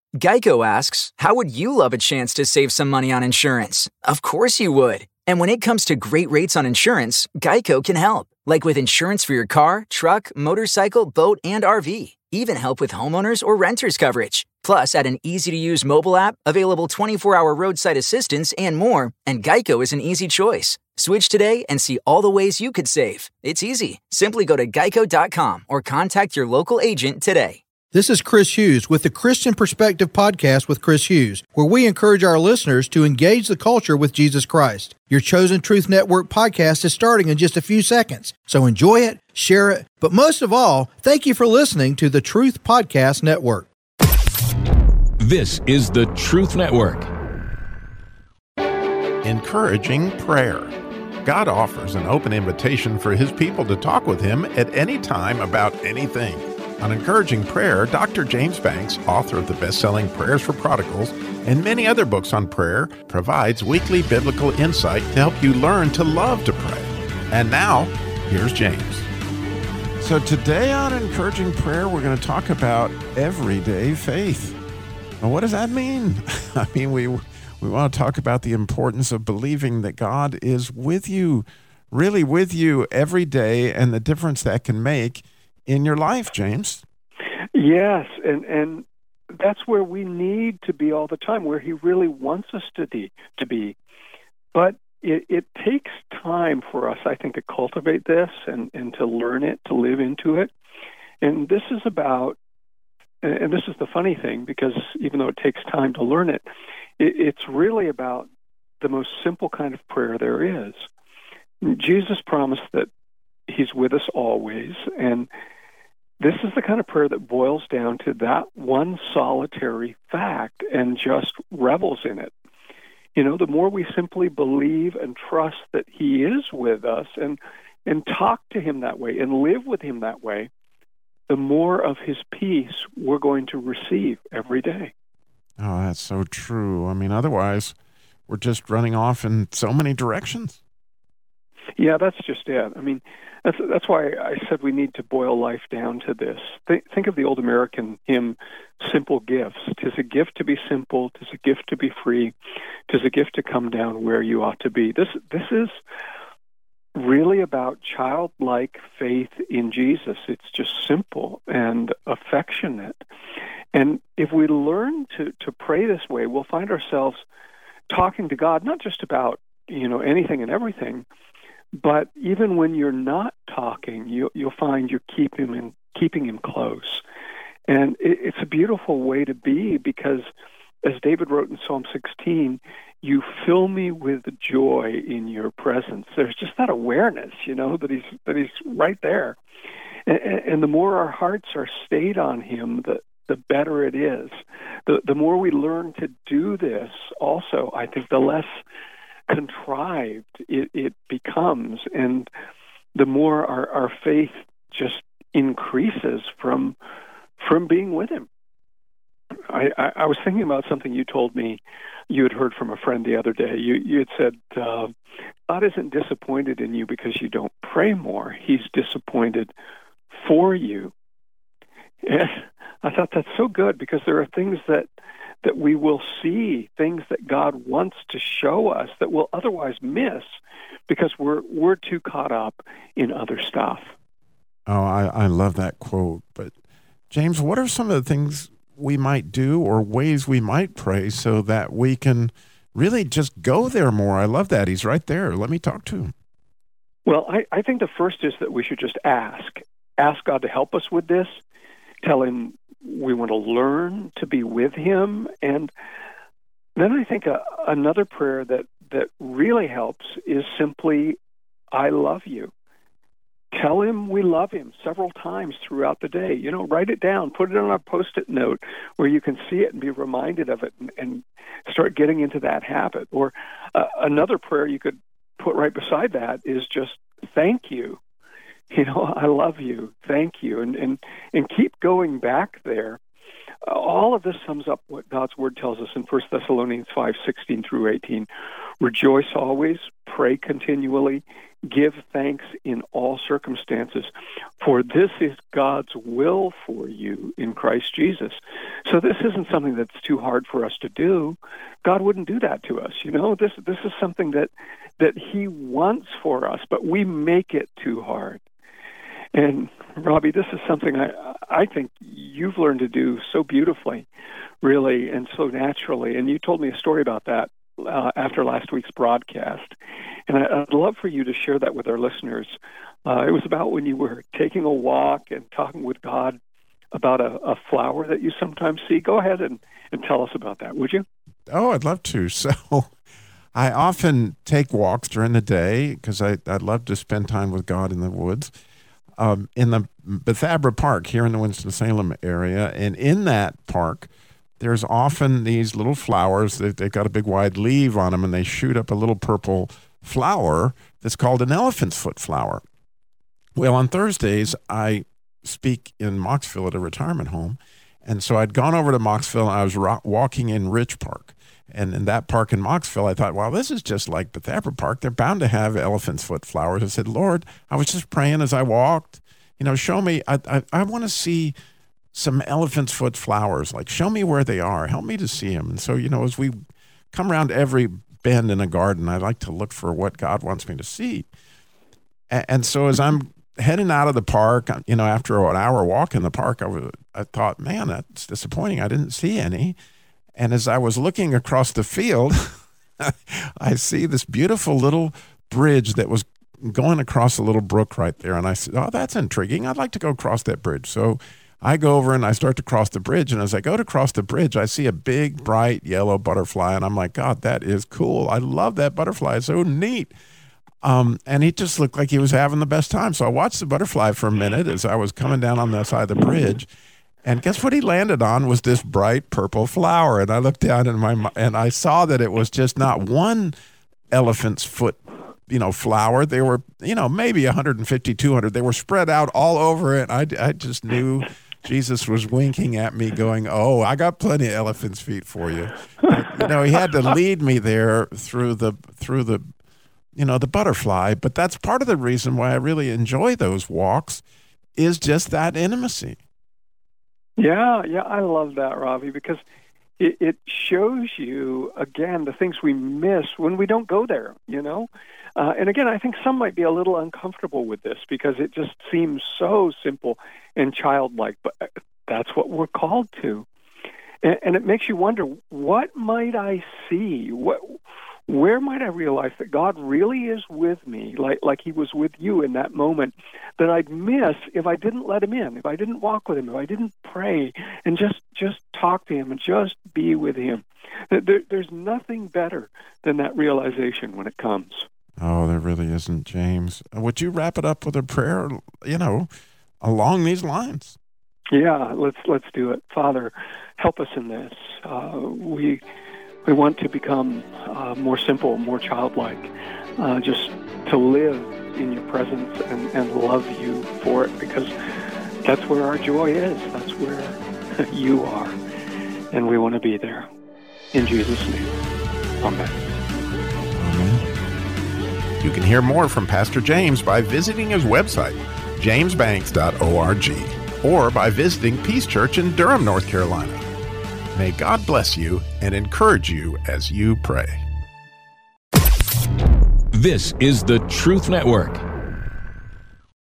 Geico asks, how would you love a chance to save some money on insurance? Of course you would. And when it comes to great rates on insurance, Geico can help. Like with insurance for your car, truck, motorcycle, boat, and RV. Even help with homeowners or renters coverage. Plus, add an easy-to-use mobile app, available 24-hour roadside assistance, and more, and Geico is an easy choice. Switch today and see all the ways you could save. It's easy. Simply go to geico.com or contact your local agent today. This is Chris Hughes with the Christian Perspective Podcast with Chris Hughes, where we encourage our listeners to engage the culture with Jesus Christ. Your Chosen Truth Network podcast is starting in just a few seconds, so enjoy it, share it, but most of all, thank you for listening to the Truth Podcast Network. This is the Truth Network. Encouraging prayer. God offers an open invitation for His people to talk with Him at any time about anything. On Encouraging Prayer, Dr. James Banks, author of the best-selling Prayers for Prodigals and many other books on prayer, provides weekly biblical insight to help you learn to love to pray. And now, here's James. So today on Encouraging Prayer, we're going to talk about everyday faith. Now, what does that mean? I mean, we want to talk about the importance of believing that God is with you, really with you every day, and the difference that can make in your life, James. Yes, and that's where we need to be all the time, where He really wants us to be. But it takes time for us, I think, to cultivate this and to learn it, to live into it. And this is about, and this is the funny thing, because even though it takes time to learn it, it's really about the most simple kind of prayer there is. Jesus promised that He's with us always, and this is the kind of prayer that boils down to that one solitary fact and just revels in it. You know, the more we simply believe and trust that He is with us and talk to Him that way and live with Him that way, the more of His peace we're going to receive every day. Oh, that's so true. I mean, otherwise, we're just running off in so many directions. Yeah, that's just it. I mean, that's why I said we need to boil life down to this. Think of the old American hymn, Simple Gifts. 'Tis a gift to be simple, 'tis a gift to be free, 'tis a gift to come down where you ought to be. This is really about childlike faith in Jesus. It's just simple and affectionate. And if we learn to pray this way, we'll find ourselves talking to God, not just about, anything and everything, but even when you're not talking, you'll find you're keeping Him close. And it's a beautiful way to be, because as David wrote in Psalm 16, you fill me with joy in your presence. There's just that awareness, that he's right there. And the more our hearts are stayed on Him, the better it is. The more we learn to do this also, I think the less contrived it becomes, and the more our faith just increases from being with Him. I was thinking about something you told me you had heard from a friend the other day. You had said, God isn't disappointed in you because you don't pray more. He's disappointed for you. And I thought that's so good, because there are things that we will see, things that God wants to show us that we'll otherwise miss because we're too caught up in other stuff. Oh, I love that quote. But James, what are some of the things we might do or ways we might pray so that we can really just go there more? I love that. He's right there. Let me talk to Him. Well, I think the first is that we should just ask God to help us with this. Tell Him we want to learn to be with Him. And then I think another prayer that really helps is simply, I love you. Tell Him we love Him several times throughout the day. Write it down, put it on a Post-it note where you can see it and be reminded of it and start getting into that habit. Or another prayer you could put right beside that is just thank you. I love you, thank you, and keep going back there. All of this sums up what God's Word tells us in 1 Thessalonians 5:16 through 18. Rejoice always, pray continually, give thanks in all circumstances, for this is God's will for you in Christ Jesus. So this isn't something that's too hard for us to do. God wouldn't do that to us. This is something that he wants for us, but we make it too hard. And Robbie, this is something I think you've learned to do so beautifully, really, and so naturally. And you told me a story about that after last week's broadcast. And I'd love for you to share that with our listeners. It was about when you were taking a walk and talking with God about a flower that you sometimes see. Go ahead and tell us about that, would you? Oh, I'd love to. So I often take walks during the day because I'd love to spend time with God in the woods. In the Bethabara Park here in the Winston-Salem area. And in that park, there's often these little flowers. They've got a big wide leaf on them, and they shoot up a little purple flower that's called an elephant's foot flower. Well, on Thursdays, I speak in Moxville at a retirement home. And so I'd gone over to Moxville, and I was walking in Rich Park. And in that park in Moxville, I thought, well, this is just like Bethabara Park. They're bound to have elephant's foot flowers. I said, Lord, I was just praying as I walked. Show me. I want to see some elephant's foot flowers. Like, show me where they are. Help me to see them. And so, as we come around every bend in a garden, I like to look for what God wants me to see. And so as I'm heading out of the park, after an hour walk in the park, I thought, man, that's disappointing. I didn't see any. And as I was looking across the field, I see this beautiful little bridge that was going across a little brook right there. And I said, oh, that's intriguing. I'd like to go across that bridge. So I go over and I start to cross the bridge. And as I go to cross the bridge, I see a big, bright yellow butterfly. And I'm like, God, that is cool. I love that butterfly. It's so neat. And he just looked like he was having the best time. So I watched the butterfly for a minute as I was coming down on the side of the bridge. And guess what he landed on was this bright purple flower. And I looked down and I saw that it was just not one elephant's foot, flower. They were, maybe 150, 200. They were spread out all over it. I just knew Jesus was winking at me going, oh, I got plenty of elephant's feet for you. But, he had to lead me there through the butterfly. But that's part of the reason why I really enjoy those walks is just that intimacy. Yeah, I love that, Robbie, because it shows you, again, the things we miss when we don't go there, And again, I think some might be a little uncomfortable with this because it just seems so simple and childlike, but that's what we're called to. And it makes you wonder, what might I see? Where might I realize that God really is with me, like he was with you in that moment, that I'd miss if I didn't let him in, if I didn't walk with him, if I didn't pray and just talk to him and just be with him. There's nothing better than that realization when it comes. Oh, there really isn't, James. Would you wrap it up with a prayer, along these lines? Yeah, let's do it. Father, help us in this. We want to become more simple, more childlike, just to live in your presence and love you for it, because that's where our joy is. That's where you are, and we want to be there. In Jesus' name, amen. Amen. You can hear more from Pastor James by visiting his website, jamesbanks.org, or by visiting Peace Church in Durham, North Carolina. May God bless you and encourage you as you pray. This is the Truth Network.